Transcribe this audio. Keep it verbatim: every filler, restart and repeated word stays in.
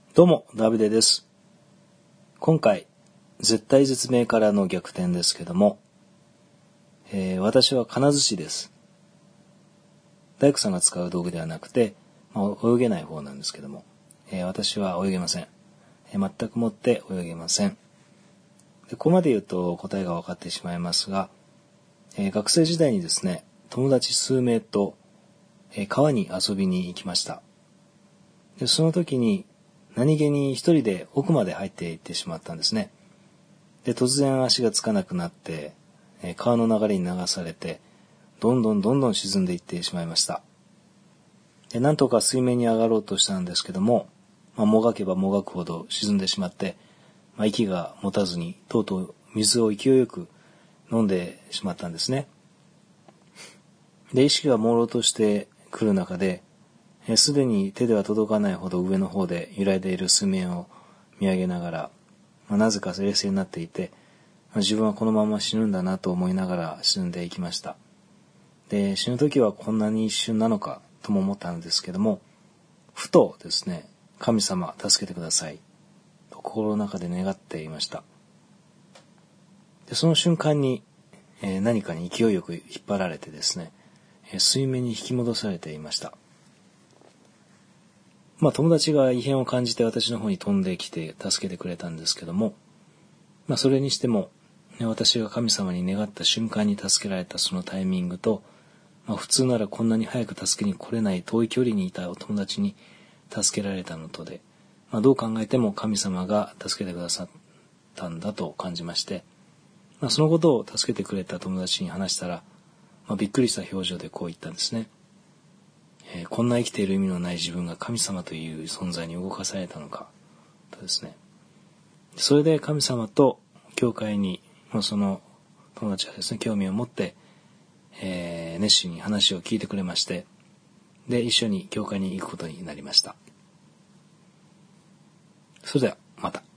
どうも、ダビデです。今回、絶対絶命からの逆転ですけども、えー、私は金槌です。大工さんが使う道具ではなくて、まあ、泳げない方なんですけども、えー、私は泳げません。えー、全くもって泳げません。でここまで言うと答えが分かってしまいますが、えー、学生時代にですね、友達数名と、えー、川に遊びに行きました。でその時に何気に一人で奥まで入っていってしまったんですね。で突然足がつかなくなって、えー、川の流れに流されてどんどんどんどん沈んでいってしまいました。でなんとか水面に上がろうとしたんですけども、まあ、もがけばもがくほど沈んでしまって、まあ、息が持たずにとうとう水を勢いよく飲んでしまったんですね。で意識が朦朧としてくる中で、すでに手では届かないほど上の方で揺らいでいる水面を見上げながら、まあ、なぜか冷静になっていて、まあ、自分はこのまま死ぬんだなと思いながら沈んでいきました。で死ぬ時はこんなに一瞬なのかとも思ったんですけども、ふとですね、神様助けてくださいと心の中で願っていました。でその瞬間に、えー、何かに勢いよく引っ張られてですね、えー、水面に引き戻されていました。まあ友達が異変を感じて私の方に飛んできて助けてくれたんですけども、まあそれにしても、ね、私が神様に願った瞬間に助けられたそのタイミングと、まあ、普通ならこんなに早く助けに来れない遠い距離にいたお友達に助けられたのとで、まあ、どう考えても神様が助けてくださったんだと感じまして、まあ、そのことを助けてくれた友達に話したら、まあ、びっくりした表情でこう言ったんですね。えー、こんな生きている意味のない自分が神様という存在に動かされたのかとですね。それで神様と教会にその友達がですね興味を持って、えー、熱心に話を聞いてくれまして、で一緒に教会に行くことになりました。それではまた。